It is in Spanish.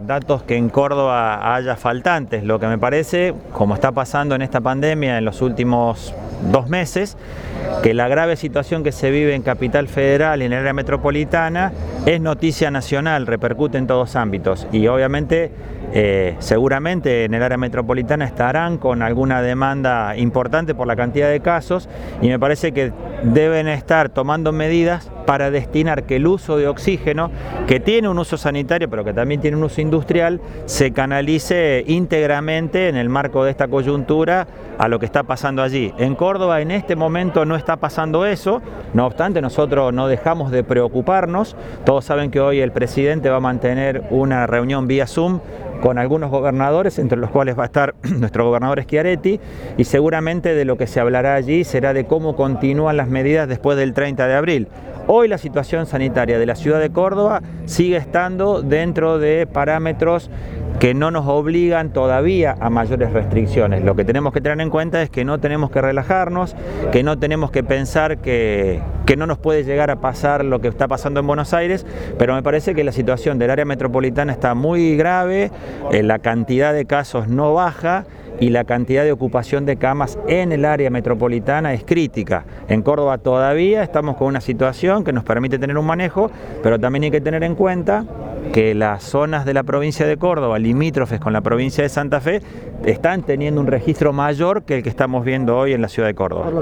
datos que en Córdoba haya faltantes. Lo que me parece, como está pasando en esta pandemia en los últimos 2 meses, que la grave situación que se vive en Capital Federal y en el área metropolitana es noticia nacional, repercute en todos ámbitos y obviamente seguramente en el área metropolitana estarán con alguna demanda importante por la cantidad de casos y me parece que deben estar tomando medidas para destinar que el uso de oxígeno, que tiene un uso sanitario pero que también tiene un uso industrial, se canalice íntegramente en el marco de esta coyuntura a lo que está pasando allí. En Córdoba en este momento no está pasando eso, no obstante nosotros no dejamos de preocuparnos. Todos saben que hoy el presidente va a mantener una reunión vía Zoom con algunos gobernadores, entre los cuales va a estar nuestro gobernador Schiaretti, y seguramente de lo que se hablará allí será de cómo continúan las medidas después del 30 de abril. Hoy la situación sanitaria de la ciudad de Córdoba sigue estando dentro de parámetros que no nos obligan todavía a mayores restricciones. Lo que tenemos que tener en cuenta es que no tenemos que relajarnos, que no tenemos que pensar que no nos puede llegar a pasar lo que está pasando en Buenos Aires, pero me parece que la situación del área metropolitana está muy grave, la cantidad de casos no baja y la cantidad de ocupación de camas en el área metropolitana es crítica. En Córdoba todavía estamos con una situación que nos permite tener un manejo, pero también hay que tener en cuenta que las zonas de la provincia de Córdoba, limítrofes con la provincia de Santa Fe, están teniendo un registro mayor que el que estamos viendo hoy en la ciudad de Córdoba.